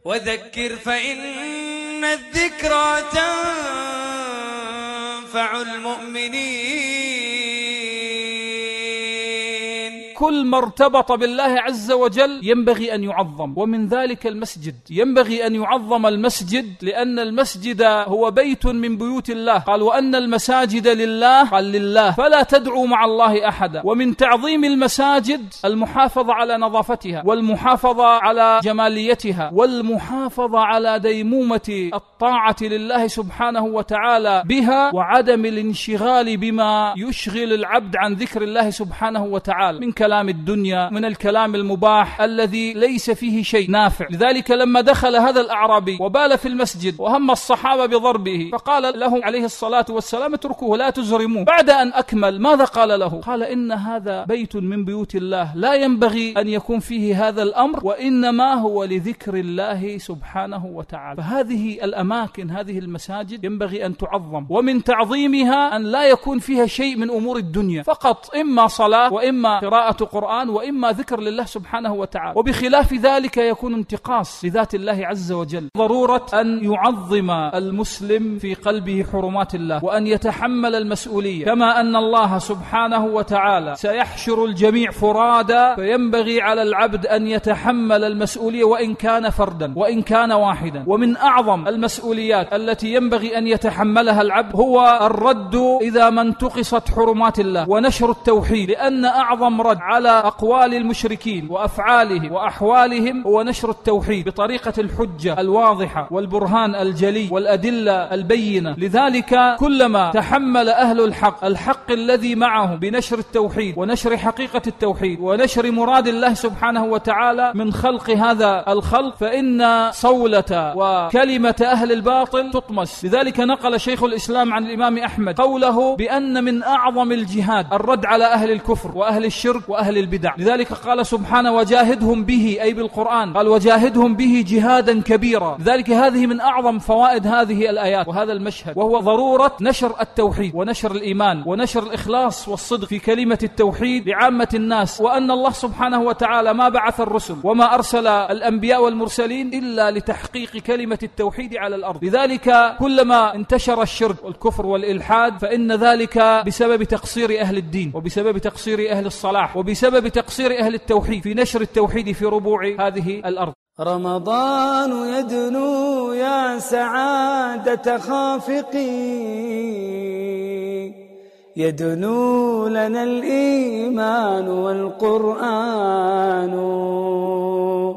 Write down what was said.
وذكر فإن الذكرى تنفع المؤمنين. كل ما ارتبط بالله عز وجل ينبغي أن يعظم، ومن ذلك المسجد. ينبغي أن يعظم المسجد، لأن المسجد هو بيت من بيوت الله. قال وأن المساجد لله، قال لله، فلا تدعوا مع الله أحدا. ومن تعظيم المساجد المحافظة على نظافتها، والمحافظة على جماليتها، والمحافظة على ديمومة الطاعة لله سبحانه وتعالى بها، وعدم الانشغال بما يشغل العبد عن ذكر الله سبحانه وتعالى من كلام الدنيا، من الكلام المباح الذي ليس فيه شيء نافع. لذلك لما دخل هذا الأعرابي وبال في المسجد وهم الصحابة بضربه، فقال له عليه الصلاة والسلام اتركوه لا تزرموه. بعد أن أكمل ماذا قال له؟ قال إن هذا بيت من بيوت الله، لا ينبغي أن يكون فيه هذا الأمر، وإنما هو لذكر الله سبحانه وتعالى. فهذه الأماكن، هذه المساجد ينبغي أن تعظم، ومن تعظيمها أن لا يكون فيها شيء من أمور الدنيا فقط، إما صلاة وإما قراءة قرآن وإما ذكر لله سبحانه وتعالى. وبخلاف ذلك يكون انتقاص لذات الله عز وجل. ضرورة أن يعظم المسلم في قلبه حرمات الله، وأن يتحمل المسؤولية، كما أن الله سبحانه وتعالى سيحشر الجميع فرادا، فينبغي على العبد أن يتحمل المسؤولية وإن كان فردا وإن كان واحدا. ومن أعظم المسؤوليات التي ينبغي أن يتحملها العبد هو الرد إذا ما انتقصت حرمات الله، ونشر التوحيد، لأن أعظم رد على أقوال المشركين وأفعالهم وأحوالهم هو نشر التوحيد بطريقة الحجة الواضحة والبرهان الجلي والأدلة البينة. لذلك كلما تحمل أهل الحق الذي معه بنشر التوحيد ونشر حقيقة التوحيد ونشر مراد الله سبحانه وتعالى من خلق هذا الخلق، فإن صولة وكلمة أهل الباطل تطمس. لذلك نقل شيخ الإسلام عن الإمام أحمد قوله بأن من أعظم الجهاد الرد على أهل الكفر وأهل الشرك وأهل البدع. لذلك قال سبحانه وجاهدهم به، أي بالقرآن، قال وجاهدهم به جهادا كبيرا. لذلك هذه من أعظم فوائد هذه الآيات وهذا المشهد، وهو ضرورة نشر التوحيد ونشر الإيمان ونشر الإخلاص والصدق في كلمة التوحيد لعامة الناس، وأن الله سبحانه وتعالى ما بعث الرسل وما أرسل الأنبياء والمرسلين إلا لتحقيق كلمة التوحيد على الأرض. لذلك كلما انتشر الشرك والكفر والإلحاد فإن ذلك بسبب تقصير أهل الدين، وبسبب تقصير أهل الصلاح، وبسبب تقصير أهل التوحيد في نشر التوحيد في ربوع هذه الأرض. رمضان يدنو يا سعادة خافقي، يدنو لنا الإيمان والقرآن.